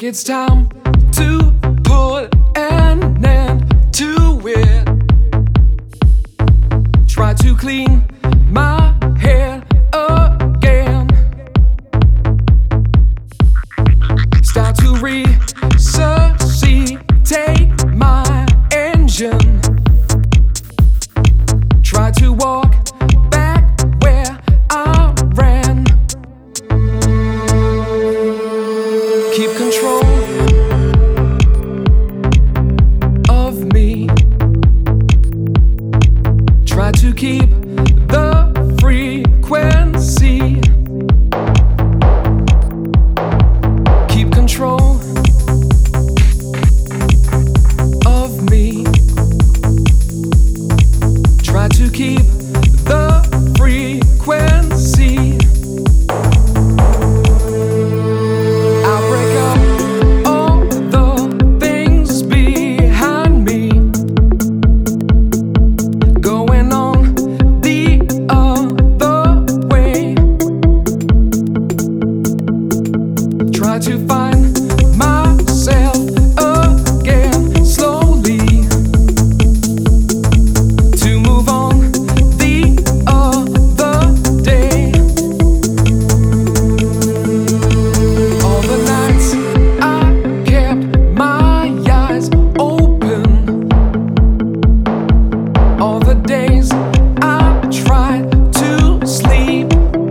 think it's time to put an end to it. Try to clean my head again. Start to resuscitate my engine. Try to walk back where I ran. Keep control of me. Try to keep the frequency. Keep control of me. Try to keep the frequency. I'll break up all the things behind me, going on the other way. Try to find myself again slowly, to move on the other day. All the nights I kept my eyes open, all the days I tried to sleep,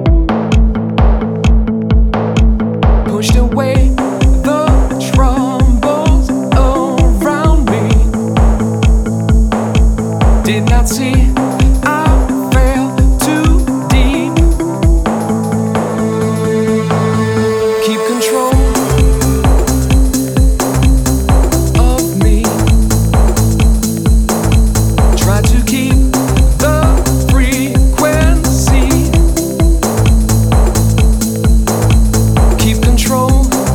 pushed away the troubles around me. Did not see I fell too deep. Keep control of me. Try to keep the frequency. Keep control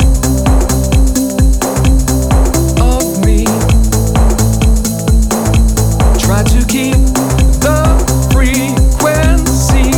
of me. Try to keep the frequency.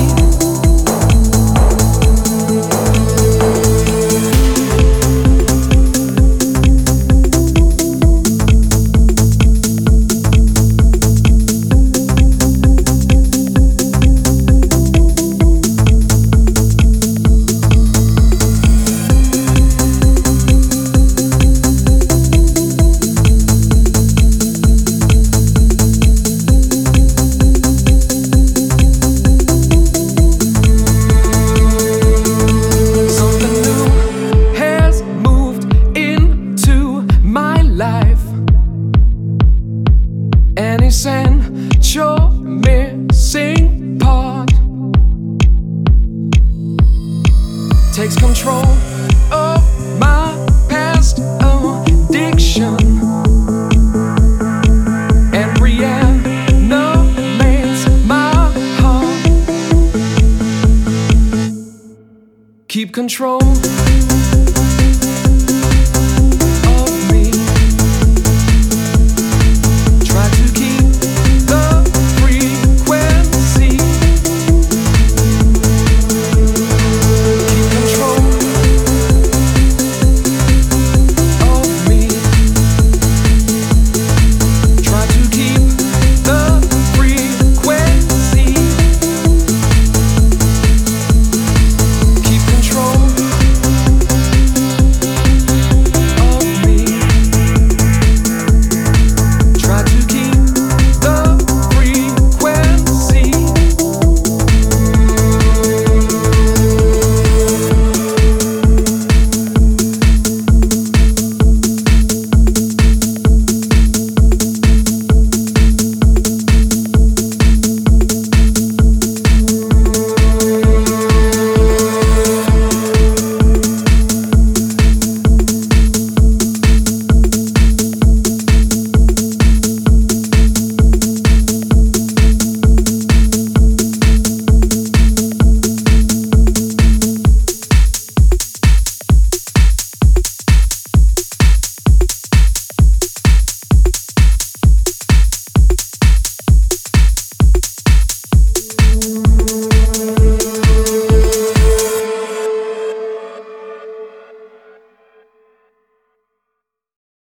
Something new has moved into my life. An essential missing part takes control of my past addiction and reanimates my heart. Keep control